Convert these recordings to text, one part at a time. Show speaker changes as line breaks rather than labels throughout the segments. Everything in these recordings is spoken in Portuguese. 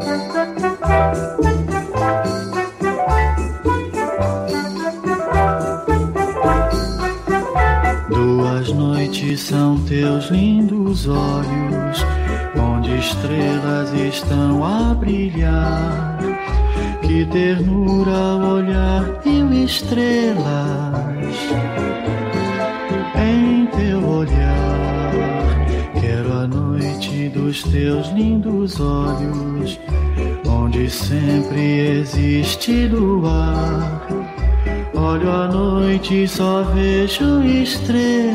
Duas noites são teus lindos olhos, onde estrelas estão a brilhar. Que ternura ao olhar, mil estrelas em teu olhar. Quero a noite dos teus lindos olhos, onde sempre existe luar. Olho à noite e só vejo estrelas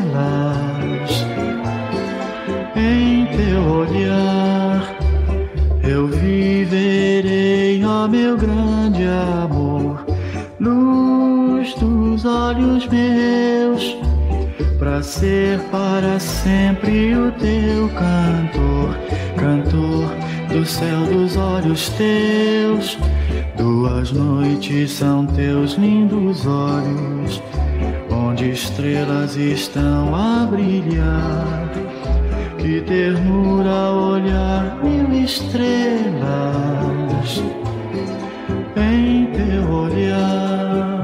em teu olhar. Eu viverei, ó meu grande amor, luz dos olhos meus, pra ser para sempre o teu cantor, cantor do céu dos olhos teus. Duas noites são teus lindos olhos, onde estrelas estão a brilhar. Que ternura ao olhar, mil estrelas em teu olhar.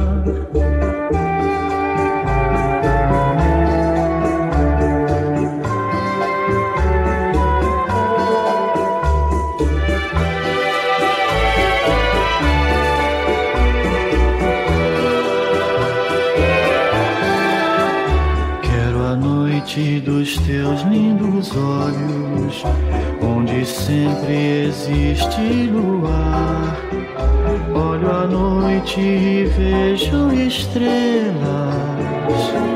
Dos teus lindos olhos, onde sempre existe luar. Olho à noite e vejo estrelas